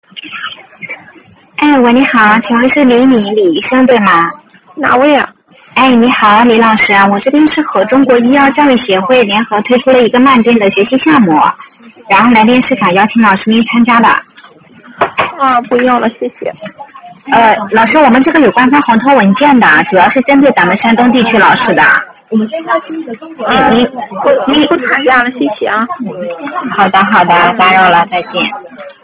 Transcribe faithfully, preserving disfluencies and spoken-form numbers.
哎，喂，你好，请问是李敏李医生对吗？ 哪位啊？ 哎，你好，李老师啊，我这边是和中国医药教育协会联合推出了一个慢炖的学习项目，然后来电是想邀请老师您参加的。 啊，不用了，谢谢。 呃，老师，我们这个有官方红头文件的，主要是针对咱们山东地区老师的。 嗯，您不您不参加了，谢谢啊。 好的，好的，打扰了，再见。